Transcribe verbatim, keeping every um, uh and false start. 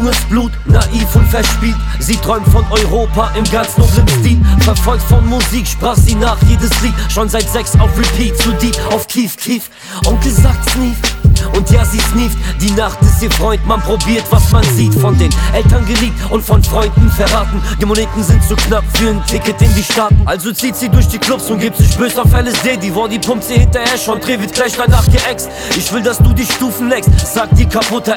Junges Blut, naiv und verspielt. Sie träumt von Europa im ganz noblen Stil. Verfolgt von Musik, sprach sie nach jedes Lied. Schon seit sechs auf Repeat, zu deep, auf Kief, Kief. Onkel sagt Sneef, und ja, sie sneeft. Die Nacht ist ihr Freund, man probiert, was man sieht. Von den Eltern geliebt und von Freunden verraten. Die Moneten sind zu knapp für ein Ticket in die Staaten. Also zieht sie durch die Clubs und gibt sich bös auf L S D. Die Wordi pumpt sie hinterher, schon Dreh wird gleich danach geäxt. Ich will, dass du die Stufen leckst, sagt die kaputte